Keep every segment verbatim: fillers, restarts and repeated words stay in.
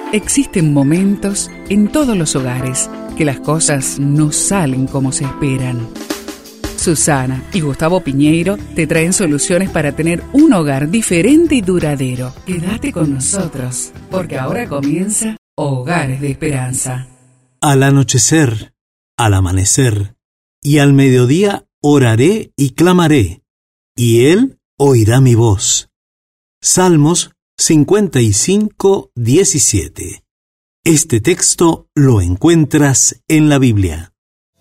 Existen momentos en todos los hogares que las cosas no salen como se esperan. Susana y Gustavo Piñeiro te traen soluciones para tener un hogar diferente y duradero. Quédate con nosotros, porque ahora comienza Hogares de Esperanza. Al anochecer, al amanecer y al mediodía oraré y clamaré, y Él oirá mi voz. Salmos cincuenta y cinco, diecisiete. Este texto lo encuentras en la Biblia.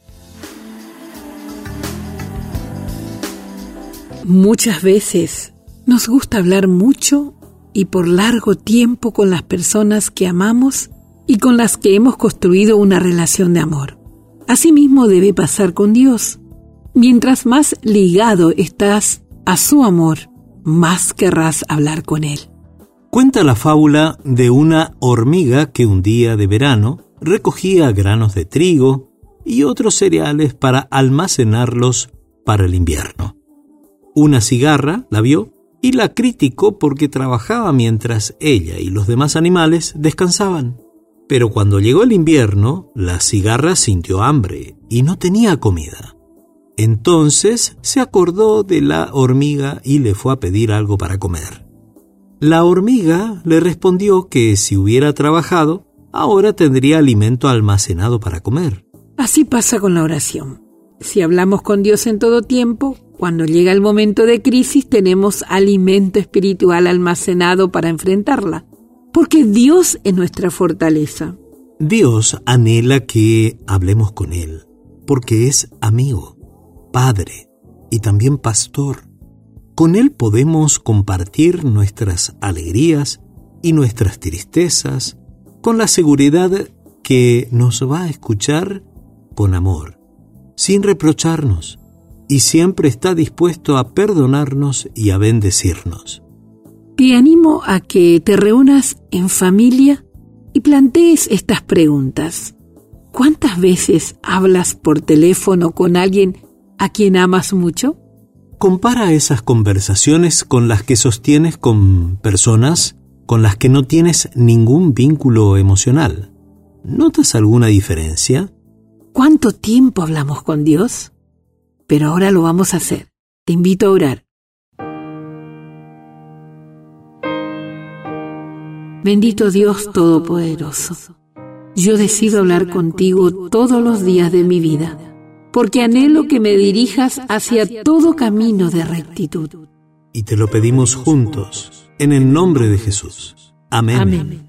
Muchas veces nos gusta hablar mucho y por largo tiempo con las personas que amamos y con las que hemos construido una relación de amor. Asimismo debe pasar con Dios. Mientras más ligado estás a su amor, más querrás hablar con Él. Cuenta la fábula de una hormiga que un día de verano recogía granos de trigo y otros cereales para almacenarlos para el invierno. Una cigarra la vio y la criticó porque trabajaba mientras ella y los demás animales descansaban. Pero cuando llegó el invierno, la cigarra sintió hambre y no tenía comida. Entonces se acordó de la hormiga y le fue a pedir algo para comer. La hormiga le respondió que si hubiera trabajado, ahora tendría alimento almacenado para comer. Así pasa con la oración. Si hablamos con Dios en todo tiempo, cuando llega el momento de crisis tenemos alimento espiritual almacenado para enfrentarla, porque Dios es nuestra fortaleza. Dios anhela que hablemos con Él, porque es amigo, padre y también pastor. Con Él podemos compartir nuestras alegrías y nuestras tristezas con la seguridad que nos va a escuchar con amor, sin reprocharnos, y siempre está dispuesto a perdonarnos y a bendecirnos. Te animo a que te reúnas en familia y plantees estas preguntas. ¿Cuántas veces hablas por teléfono con alguien a quien amas mucho? Compara esas conversaciones con las que sostienes con personas con las que no tienes ningún vínculo emocional. ¿Notas alguna diferencia? ¿Cuánto tiempo hablamos con Dios? Pero ahora lo vamos a hacer. Te invito a orar. Bendito Dios Todopoderoso, yo decido hablar contigo todos los días de mi vida, porque anhelo que me dirijas hacia todo camino de rectitud. Y te lo pedimos juntos, en el nombre de Jesús. Amén. Amén.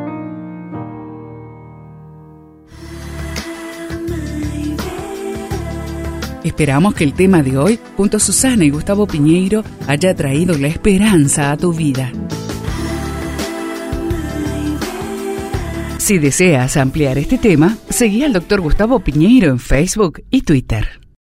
Esperamos que el tema de hoy, junto a Susana y Gustavo Piñeiro, haya traído la esperanza a tu vida. Si deseas ampliar este tema, seguí al doctor Gustavo Piñeiro en Facebook y Twitter.